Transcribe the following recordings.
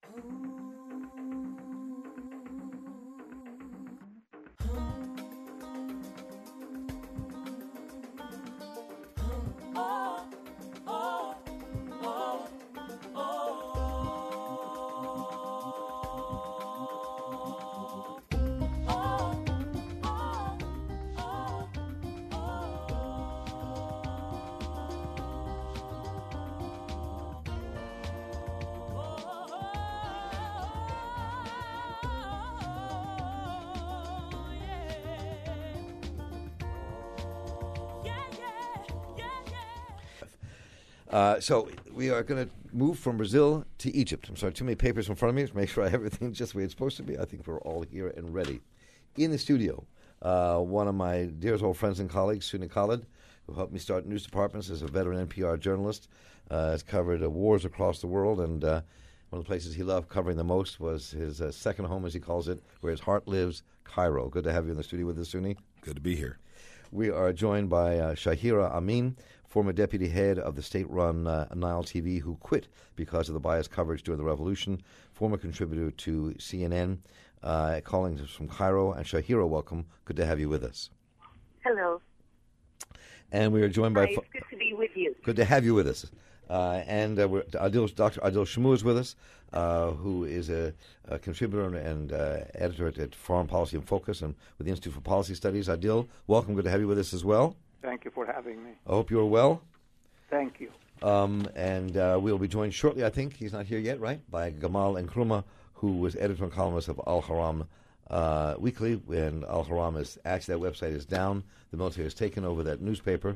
So we are going to move from Brazil to Egypt. I'm sorry, too many papers in front of me to make sure I have everything just the way it's supposed to be. I think we're all here and ready. In the studio, one of my dearest old friends and colleagues, Suni Khalid, who helped me start news departments as a veteran NPR journalist, has covered wars across the world, and one of the places he loved covering the most was his second home, as he calls it, where his heart lives, Cairo. Good to have you in the studio with us, Suni. Good to be here. We are joined by Shahira Amin, former deputy head of the state-run Nile TV, who quit because of the biased coverage during the revolution, former contributor to CNN, calling us from Cairo. And Shahira, welcome. Good to have you with us. Hello. And we are joined by... It's good to be with you. Good to have you with us. Dr. Adil Shamu is with us, who is a contributor and editor at Foreign Policy in Focus and with the Institute for Policy Studies. Adil, welcome. Good to have you with us as well. Thank you for having me. I hope you're well. Thank you. We'll be joined shortly, I think, he's not here yet, right, by Gamal Nkrumah, who was editor and columnist of Al Haram Weekly, and Al Haram is actually, that website is down. The military has taken over that newspaper.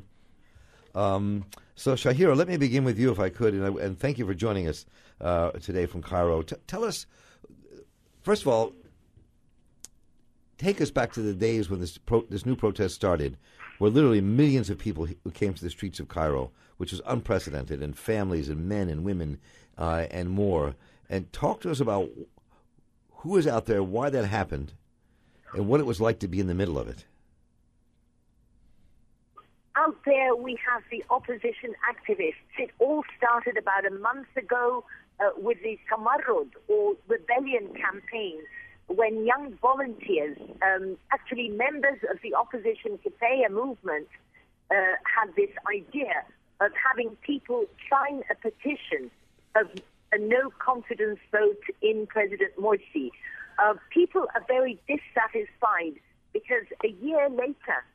So, Shahira, let me begin with you, if I could, and thank you for joining us today from Cairo. Tell us, first of all, take us back to the days when this new protest started, where literally millions of people who came to the streets of Cairo, which was unprecedented, and families and men and women and more. And talk to us about who was out there, why that happened, and what it was like to be in the middle of it. Out there, we have the opposition activists. It all started about a month ago with the Tamarrud, or rebellion campaign, when young volunteers, actually members of the opposition Kifaya movement, had this idea of having people sign a petition of a no-confidence vote in President Morsi. People are very dissatisfied because a year later,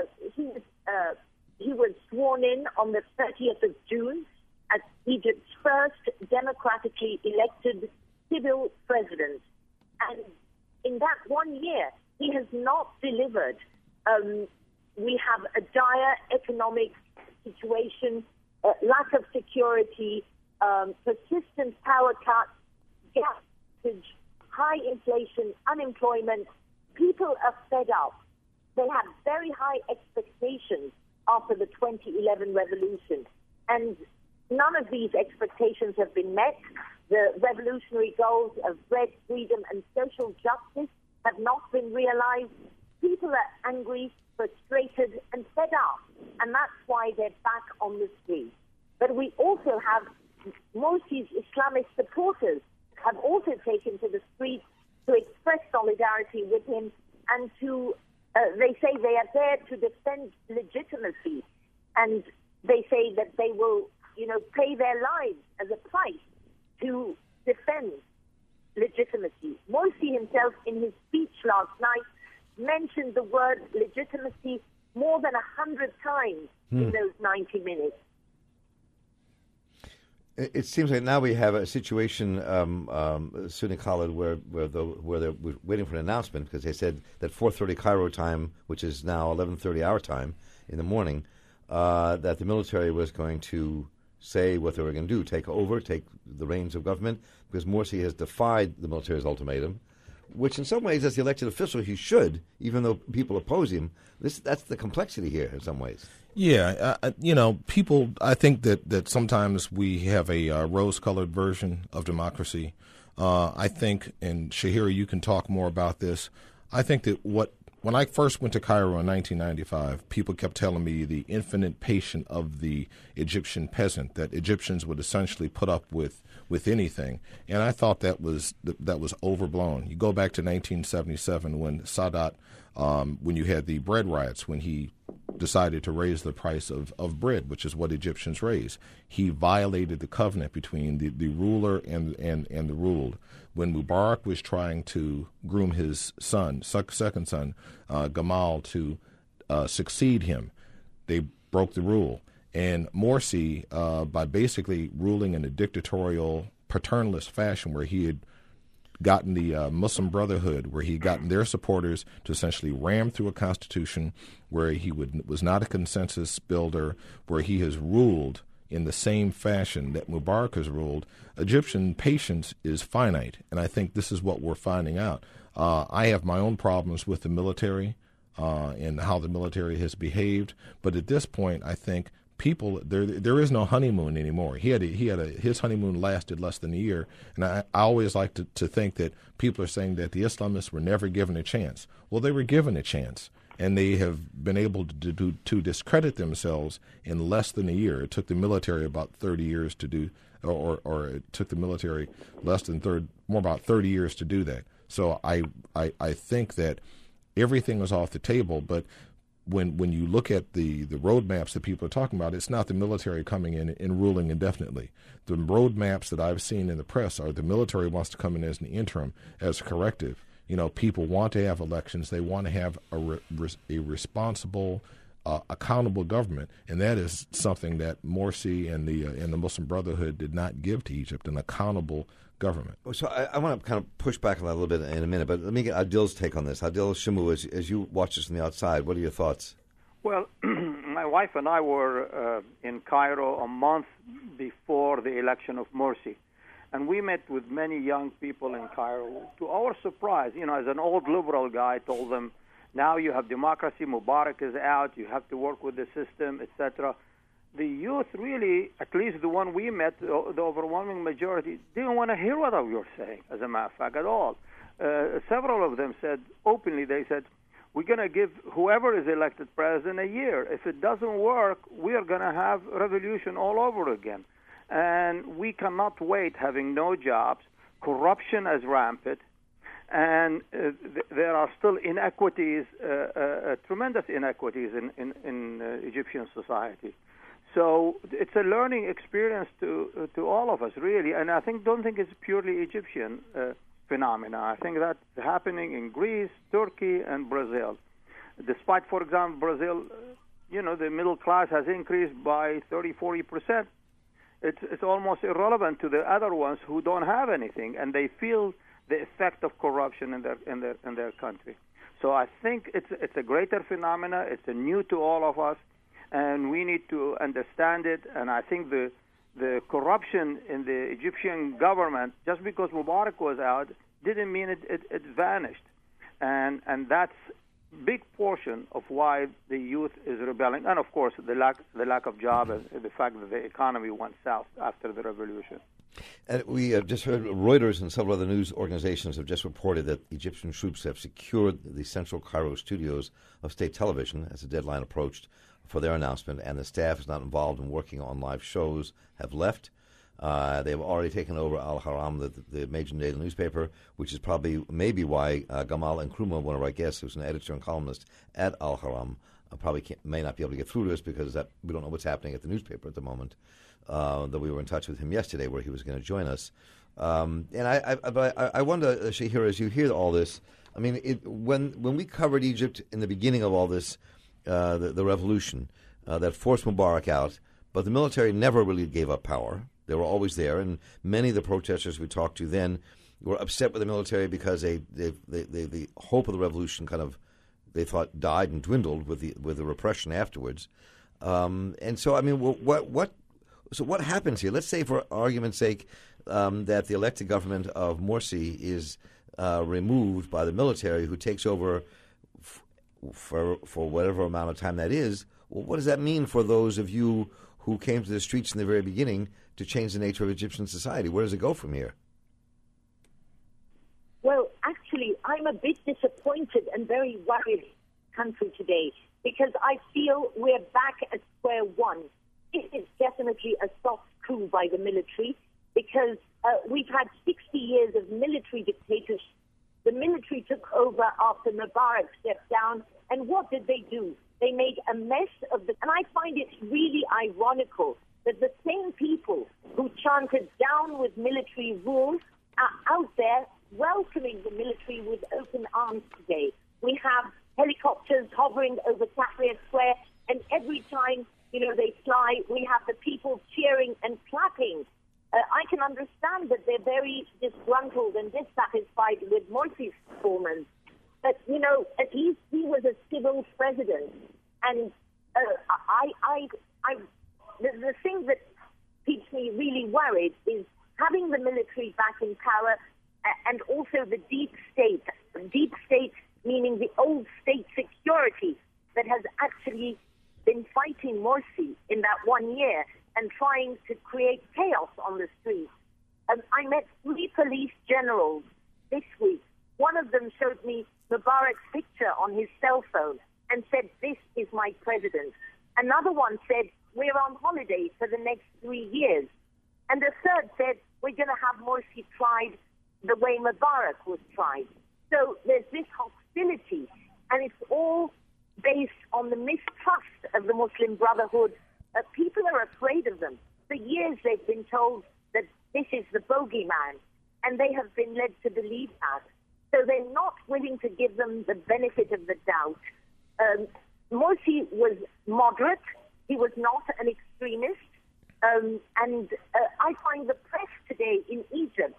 he was sworn in on the 30th of June as Egypt's first democratically elected civil president. And in that 1 year, he has not delivered. We have a dire economic situation, lack of security, persistent power cuts, gas shortage, high inflation, unemployment. People are fed up. They have very high expectations after the 2011 revolution. And none of these expectations have been met. The revolutionary goals of bread, freedom, and social justice have not been realized. People are angry, frustrated, and fed up. And that's why they're back on the streets. But we also have Morsi's Islamist supporters have also taken to the streets to express solidarity with him and to, they say they are there to defend legitimacy. And they say that they will, pay their lives as a price to defend legitimacy. Morsi himself, in his speech last night, mentioned the word legitimacy more than 100 times in those 90 minutes. It seems like now we have a situation, Suni Khalid, where they're waiting for an announcement because they said that 4:30 Cairo time, which is now 11:30 our time in the morning, that the military was going to say what they were going to do, take the reins of government, because Morsi has defied the military's ultimatum, which in some ways, as the elected official, he should, even though people oppose him. That's the complexity here in some ways. Yeah, people, I think that sometimes we have a rose-colored version of democracy. I think, and Shahira, you can talk more about this, I think that when I first went to Cairo in 1995, people kept telling me the infinite patience of the Egyptian peasant, that Egyptians would essentially put up with with anything. And I thought that was overblown. You go back to 1977 when Sadat, when you had the bread riots, when he decided to raise the price of bread, which is what Egyptians raise. He violated the covenant between the ruler and the ruled. When Mubarak was trying to groom his son, second son, Gamal, to succeed him, they broke the rule. And Morsi, by basically ruling in a dictatorial, paternalist fashion where he had gotten the Muslim Brotherhood, where he had gotten their supporters to essentially ram through a constitution where he was not a consensus builder, where he has ruled in the same fashion that Mubarak has ruled. Egyptian patience is finite, and I think this is what we're finding out. I have my own problems with the military and how the military has behaved, but at this point, I think people, there is no honeymoon anymore. His honeymoon lasted less than a year, and I always like to think that people are saying that the Islamists were never given a chance. Well, they were given a chance, and they have been able to discredit themselves in less than a year. It took the military about 30 years to do, or it took the military more about 30 years to do that. So I think that everything was off the table, but when you look at the roadmaps that people are talking about, it's not the military coming in and ruling indefinitely. The roadmaps that I've seen in the press are the military wants to come in as an interim, as a corrective. You know, people want to have elections. They want to have a responsible, accountable government, and that is something that Morsi and the Muslim Brotherhood did not give to Egypt, an accountable government. So I want to kind of push back on that a little bit in a minute, but let me get Adil's take on this. Adil Shimu, as you watch this from the outside, what are your thoughts? Well, my wife and I were in Cairo a month before the election of Morsi, and we met with many young people in Cairo. To our surprise, as an old liberal guy, I told them, now you have democracy, Mubarak is out, you have to work with the system, etc. The youth really, at least the one we met, the overwhelming majority, didn't want to hear what we were saying, as a matter of fact, at all. Several of them said, openly, they said, we're going to give whoever is elected president a year. If it doesn't work, we are going to have revolution all over again. And we cannot wait, having no jobs, corruption is rampant, and there are still inequities, tremendous inequities in Egyptian society. So it's a learning experience to all of us, really, and I don't think it's purely Egyptian phenomena. I think that's happening in Greece, Turkey, and Brazil. Despite, for example, Brazil, the middle class has increased by 30-40%. It's almost irrelevant to the other ones who don't have anything, and they feel the effect of corruption in their country. So I think it's a greater phenomena. It's new to all of us, and we need to understand it. And I think the corruption in the Egyptian government, just because Mubarak was out, didn't mean it vanished. And that's big portion of why the youth is rebelling. And, of course, the lack of job and the fact that the economy went south after the revolution. And we have just heard Reuters and several other news organizations have just reported that Egyptian troops have secured the central Cairo studios of state television as the deadline approached for their announcement, and the staff is not involved in working on live shows have left. They've already taken over Al Haram, the major daily newspaper, which is maybe why Gamal Nkrumah, one of our guests, who's an editor and columnist at Al Haram, may not be able to get through to us because we don't know what's happening at the newspaper at the moment. Though we were in touch with him yesterday where he was going to join us. And I wonder, Shahir, as you hear all this, I mean, when we covered Egypt in the beginning of all this, the revolution that forced Mubarak out, but the military never really gave up power. They were always there, and many of the protesters we talked to then were upset with the military because the hope of the revolution they thought died and dwindled with the repression afterwards. And so, I mean, what happens here? Let's say, for argument's sake, that the elected government of Morsi is removed by the military, who takes over for whatever amount of time that is. Well, what does that mean for those of you who came to the streets in the very beginning to change the nature of Egyptian society? Where does it go from here? Well, actually, I'm a bit disappointed and very worried country today because I feel we're back at square one. It is definitely a soft coup by the military. because we've had 60 years of military dictatorship. The military took over after Mubarak stepped down, and what did they do? They made a mess of the... And I find it really ironical that the same people who chanted down with military rule are out there welcoming the military with open arms today. We have helicopters hovering over Tahrir Square, and every time, they fly, we have the people cheering and clapping. I can understand that they're very disgruntled and dissatisfied with Morsi's performance. But, at least he was a civil president. And the thing that keeps me really worried is having the military back in power and also the deep state meaning the old state security that has actually been fighting Morsi in that 1 year and trying to create chaos on the streets. I met 3 police generals this week. One of them showed me Mubarak's picture on his cell phone and said, "This is my president." Another one said, "We're on holiday for the next 3 years." And the third said, "We're going to have Morsi tried the way Mubarak was tried." So there's this hostility, and it's all based on the mistrust of the Muslim Brotherhood. People are afraid of them. For years they've been told that this is the bogeyman, and they have been led to believe that. So they're not willing to give them the benefit of the doubt. Morsi was moderate. He was not an extremist. And I find the press today in Egypt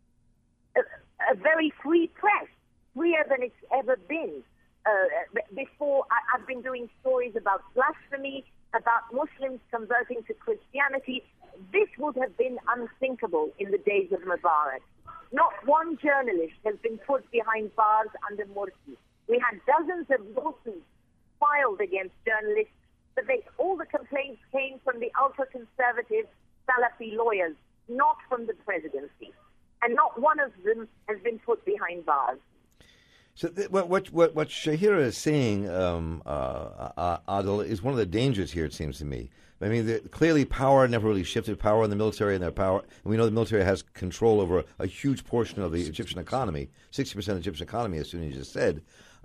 a very free press, freer than it's ever been. Before, I've been doing stories about blasphemy, about Muslims converting to Christianity. This would have been unthinkable in the days of Mubarak. Not one journalist has been put behind bars under Morsi. We had dozens of lawsuits filed against journalists, but all the complaints came from the ultra-conservative Salafi lawyers, not from the presidency. And not one of them has been put behind bars. So what Shahira is saying, Adil, is one of the dangers here, it seems to me. I mean, clearly power never really shifted. Power in the military and their power. And we know the military has control over a huge portion of the Egyptian economy, 60% of the Egyptian economy, as Sunni just said.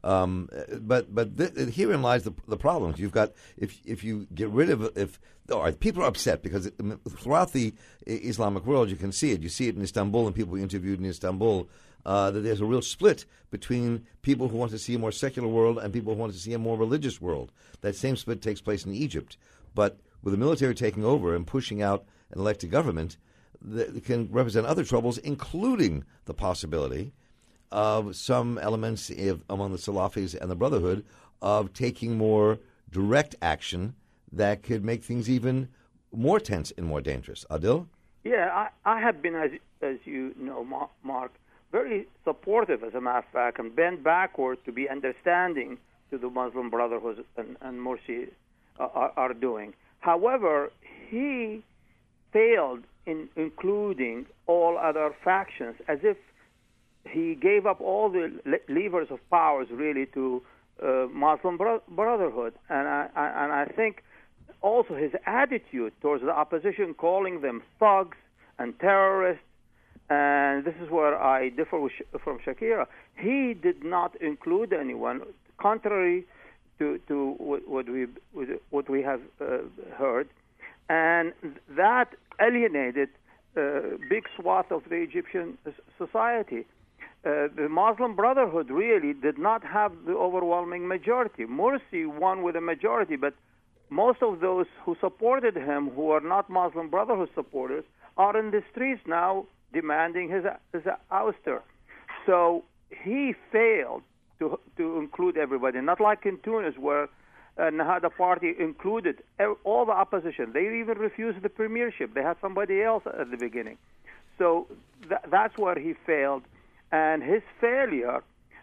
But herein lies the problem. You've got if you get rid of people are upset because throughout the Islamic world you can see it. You see it in Istanbul and people we interviewed in Istanbul that there's a real split between people who want to see a more secular world and people who want to see a more religious world. That same split takes place in Egypt, but with the military taking over and pushing out an elected government, that can represent other troubles, including the possibility of some elements among the Salafis and the Brotherhood of taking more direct action that could make things even more tense and more dangerous. Adil? Yeah, I have been, as you know, Mark, very supportive, as a matter of fact, and bent backward to be understanding to the Muslim Brotherhood and Morsi are doing. However, he failed in including all other factions, as if he gave up all the levers of powers really to Muslim Brotherhood, and I think also his attitude towards the opposition, calling them thugs and terrorists, and this is where I differ from Shakira. He did not include anyone, contrary to what we have heard, and that alienated big swath of the Egyptian society. The Muslim Brotherhood really did not have the overwhelming majority. Morsi won with a majority, but most of those who supported him, who are not Muslim Brotherhood supporters, are in the streets now demanding his ouster. So he failed to include everybody, not like in Tunis where Nahada party included all the opposition. They even refused the premiership. They had somebody else at the beginning. So that's where he failed. And his failure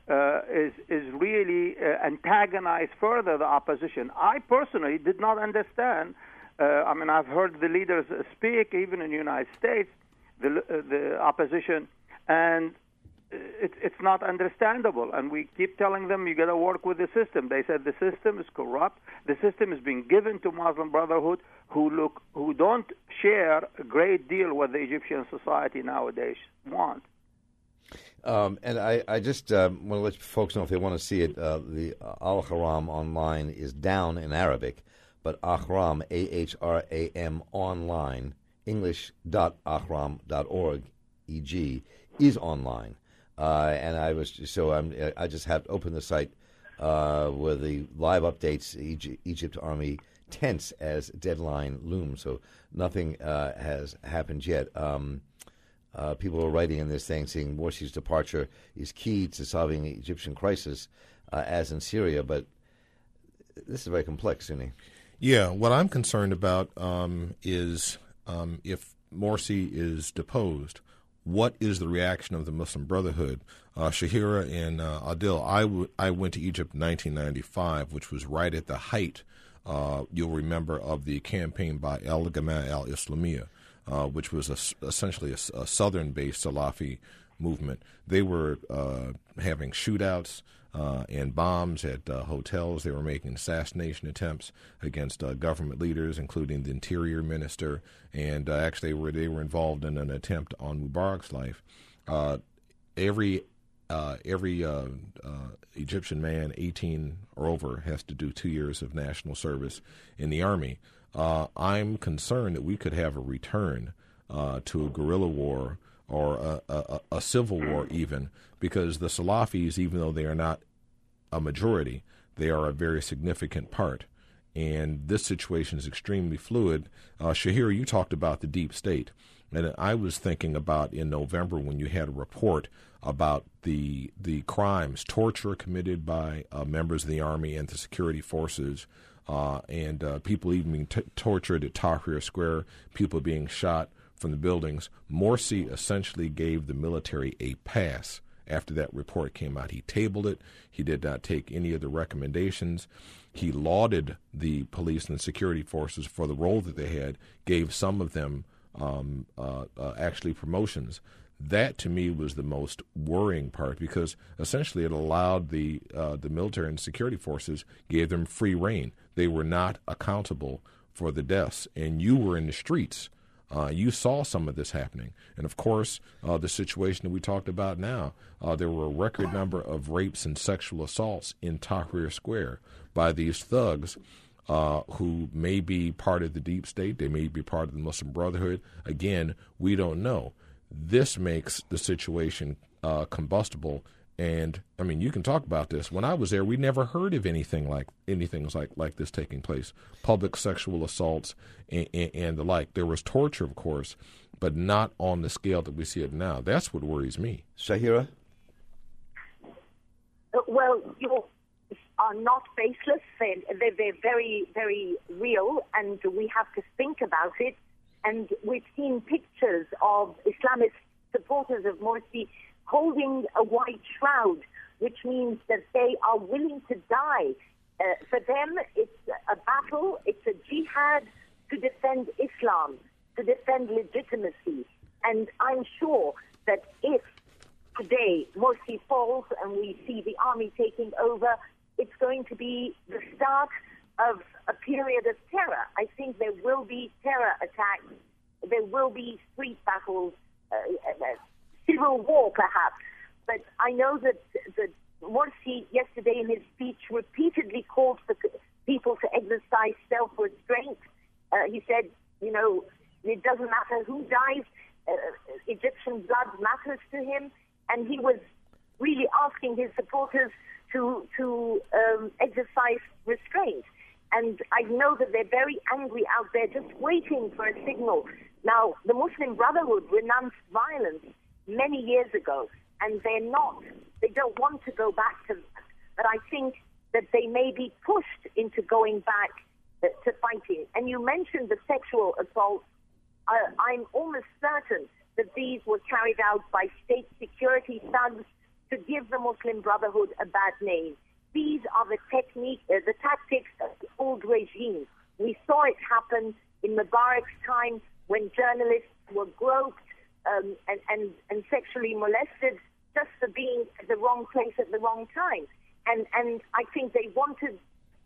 is really antagonized further the opposition. I personally did not understand. I've heard the leaders speak, even in the United States, the opposition, and it's not understandable. And we keep telling them, you got to work with the system. They said the system is corrupt. The system is being given to Muslim Brotherhood, who don't share a great deal what the Egyptian society nowadays want. And I just want to let folks know if they want to see it. The Al Haram online is down in Arabic, but Ahram, AHRAM online, English.ahram.org, EG, is online. And I just have to open the site where the live updates, Egypt Army tense as deadline looms. So nothing has happened yet. People are writing in this thing saying Morsi's departure is key to solving the Egyptian crisis, as in Syria, but this is very complex, Sunni. Yeah, what I'm concerned about is if Morsi is deposed, what is the reaction of the Muslim Brotherhood? Shahira and Adil, I went to Egypt in 1995, which was right at the height, you'll remember, of the campaign by Al-Gamaa al-Islamiyah, which was essentially a southern-based Salafi movement. They were having shootouts and bombs at hotels. They were making assassination attempts against government leaders, including the interior minister, and actually they were involved in an attempt on Mubarak's life. Every Egyptian man 18 or over has to do 2 years of national service in the army. I'm concerned that we could have a return to a guerrilla war or a civil war even, because the Salafis, even though they are not a majority, they are a very significant part. And this situation is extremely fluid. Shahir, you talked about the deep state. And I was thinking about in November when you had a report about the crimes, torture committed by members of the army and the security forces, and people even being tortured at Tahrir Square, people being shot from the buildings. Morsi essentially gave the military a pass after that report came out. He tabled it. He did not take any of the recommendations. He lauded the police and the security forces for the role that they had, gave some of them actually promotions. That, to me, was the most worrying part, because essentially it allowed the military and security forces, gave them free rein. They were not accountable for the deaths, and you were in the streets. You saw some of this happening. And, of course, the situation that we talked about now, there were a record number of rapes and sexual assaults in Tahrir Square by these thugs who may be part of the deep state. They may be part of the Muslim Brotherhood. Again, we don't know. This makes the situation combustible. And, I mean, you can talk about this. When I was there, we never heard of anything like this taking place. Public sexual assaults and the like. There was torture, of course, but not on the scale that we see it now. That's what worries me. Shahira? Well, you are not faceless. They're very, very real, and we have to think about it. And we've seen pictures of Islamist supporters of Morsi holding a white shroud, which means that they are willing to die. For them, it's a battle, it's a jihad to defend Islam, to defend legitimacy. And I'm sure that if today Morsi falls and we see the army taking over, it's going to be the start of a period of terror. I think there will be terror attacks, there will be street battles, civil war perhaps. But I know that Morsi yesterday in his speech repeatedly called for people to exercise self-restraint. He said, you know, it doesn't matter who dies, Egyptian blood matters to him. And he was really asking his supporters to exercise restraint. And I know that they're very angry out there, just waiting for a signal. Now, the Muslim Brotherhood renounced violence many years ago, and they don't want to go back to that. But I think that they may be pushed into going back to fighting. And you mentioned the sexual assaults. I'm almost certain that these were carried out by state security thugs to give the Muslim Brotherhood a bad name. These are the tactics of the old regime. We saw it happen in Mubarak's time when journalists were groped and sexually molested just for being at the wrong place at the wrong time. And I think they wanted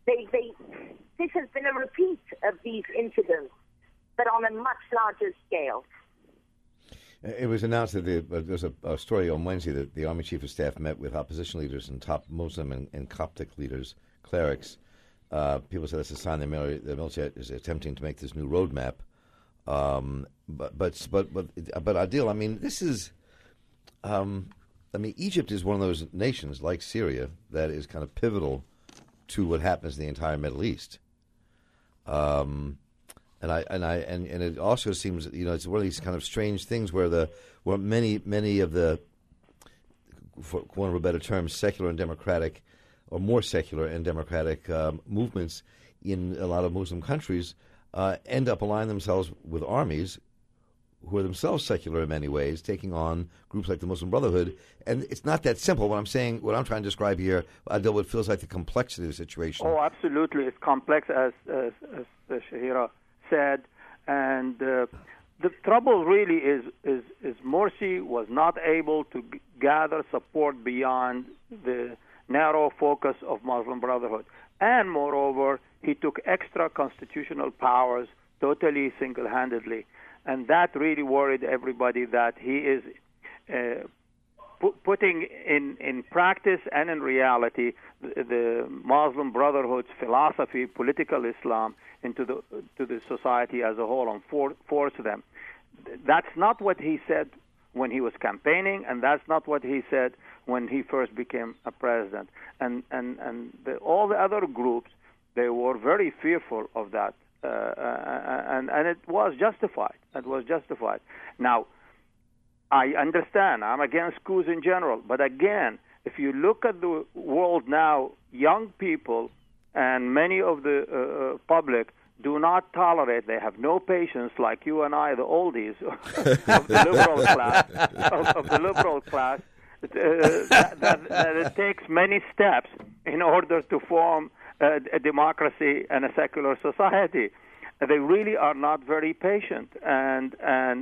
This has been a repeat of these incidents, but on a much larger scale. It was announced that there's a story on Wednesday that the Army Chief of Staff met with opposition leaders and top Muslim and Coptic leaders, clerics. People said it's a sign the military is attempting to make this new roadmap. But Adil, I mean, this is, Egypt is one of those nations like Syria that is kind of pivotal to what happens in the entire Middle East. And it also seems, it's one of these kind of strange things where many of the, for want of a better term, secular and democratic, or more secular and democratic movements in a lot of Muslim countries end up aligning themselves with armies who are themselves secular in many ways, taking on groups like the Muslim Brotherhood. And it's not that simple. What I'm trying to describe here, Adil, what feels like the complexity of the situation. Oh, absolutely. It's complex, as Shahira said. And the trouble really is Morsi was not able to gather support beyond the narrow focus of Muslim Brotherhood. And moreover, he took extra constitutional powers totally single-handedly. And that really worried everybody, that he is putting in practice and in reality the Muslim Brotherhood's philosophy, political Islam, into the society as a whole, and force them. That's not what he said when he was campaigning, and that's not what he said when he first became a president. And all the other groups, they were very fearful of that. And it was justified. It was justified. Now, I understand. I'm against coups in general. But again, if you look at the world now, young people and many of the public do not tolerate. They have no patience, like you and I, the oldies of the liberal class. Of the liberal class, that it takes many steps in order to form a democracy and a secular society. They really are not very patient, and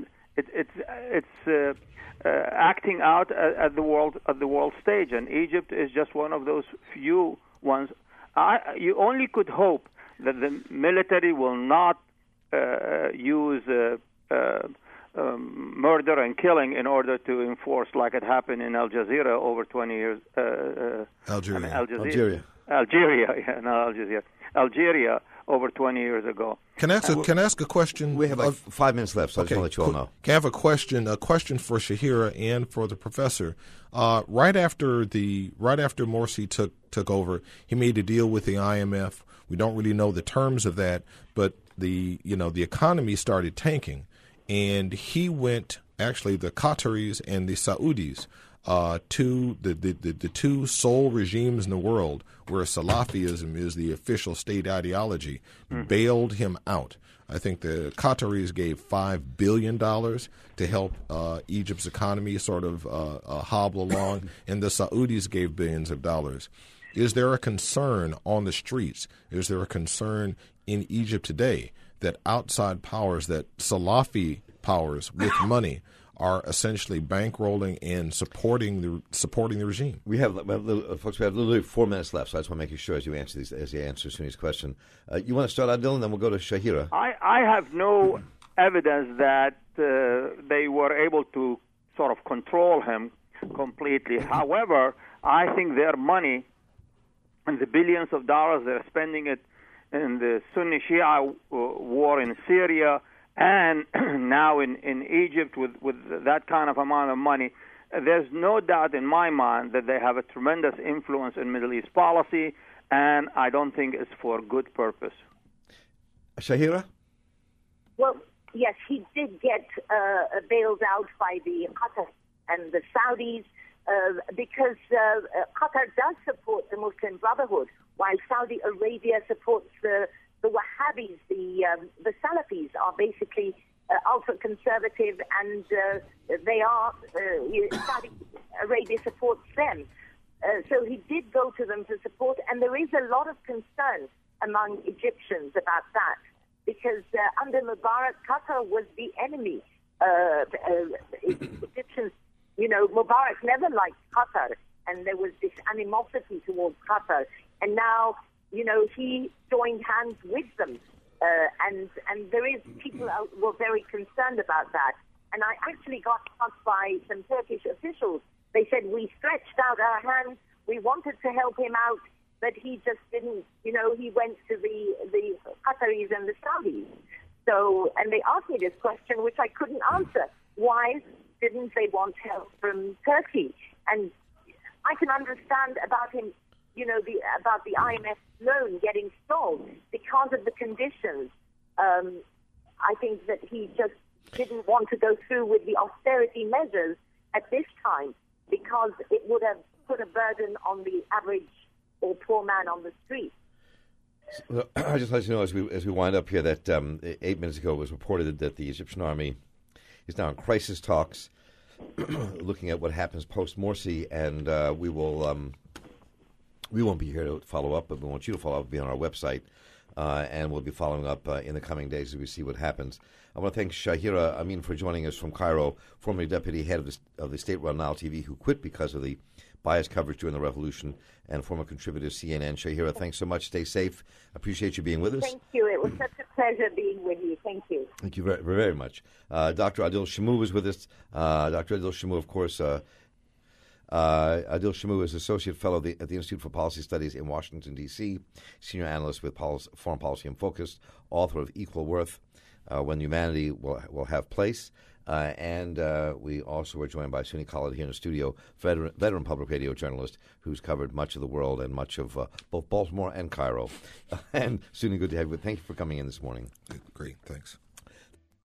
it's acting out at the world stage. And Egypt is just one of those few ones. You only could hope that the military will not use murder and killing in order to enforce, like it happened in Al Jazeera over 20 years. Algeria, not Al Jazeera. Algeria over 20 years ago. Can I ask a question? We have 5 minutes left, so I just want to let you all know. Can I have a question for Shahira and for the professor? Right after Morsi took over, he made a deal with the IMF. We don't really know the terms of that, but the economy started tanking, and he went, actually the Qataris and the Saudis, to the two sole regimes in the world where Salafism is the official state ideology, bailed him out. I think the Qataris gave $5 billion to help Egypt's economy sort of hobble along, and the Saudis gave billions of dollars. Is there a concern on the streets? Is there a concern in Egypt today that outside powers, that Salafi powers with money, are essentially bankrolling and supporting the regime? We have literally 4 minutes left, so I just want to make sure as you answer Sunni's question. You want to start out, Dylan, then we'll go to Shahira. I have no evidence that they were able to sort of control him completely. However, I think their money and the billions of dollars they're spending it in the Sunni-Shia war in Syria, and now in Egypt with that kind of amount of money, there's no doubt in my mind that they have a tremendous influence in Middle East policy, and I don't think it's for good purpose. Shahira? Well, yes, he did get bailed out by the Qatar and the Saudis because Qatar does support the Muslim Brotherhood, while Saudi Arabia supports the Wahhabis. The Salafis are basically ultra-conservative, and they are Saudi Arabia supports them. So he did go to them for support, and there is a lot of concern among Egyptians about that, because under Mubarak, Qatar was the enemy. Egyptians, Mubarak never liked Qatar, and there was this animosity towards Qatar. And now he joined hands with them. And there is people were very concerned about that. And I actually got asked by some Turkish officials. They said, we stretched out our hands, we wanted to help him out, but he just didn't, he went to the Qataris and the Saudis. So, and they asked me this question, which I couldn't answer. Why didn't they want help from Turkey? And I can understand about him, about the IMF loan getting stalled because of the conditions. I think that he just didn't want to go through with the austerity measures at this time because it would have put a burden on the average or poor man on the street. So, I just let you know as we wind up here that 8 minutes ago it was reported that the Egyptian army is now in crisis talks, looking at what happens post Morsi, and we won't be here to follow up, but we want you to follow up. Be on our website, and we'll be following up in the coming days as we see what happens. I want to thank Shahira Amin for joining us from Cairo, formerly deputy head of the state-run Nile TV, who quit because of the biased coverage during the revolution, and former contributor to CNN. Shahira, thanks so much. Stay safe. Appreciate you being with us. Thank you. It was such a pleasure being with you. Thank you. Thank you very, very much. Dr. Adil Shamou is with us. Dr. Adil Shamou, of course, Adil Shamou is Associate Fellow at the Institute for Policy Studies in Washington, D.C., Senior Analyst with Foreign Policy in Focus, author of Equal Worth, When Humanity Will Have Place. And we also were joined by Suni Khalid here in the studio, veteran public radio journalist who's covered much of the world and much of both Baltimore and Cairo. And Suni, good to have you. Thank you for coming in this morning. Great, thanks.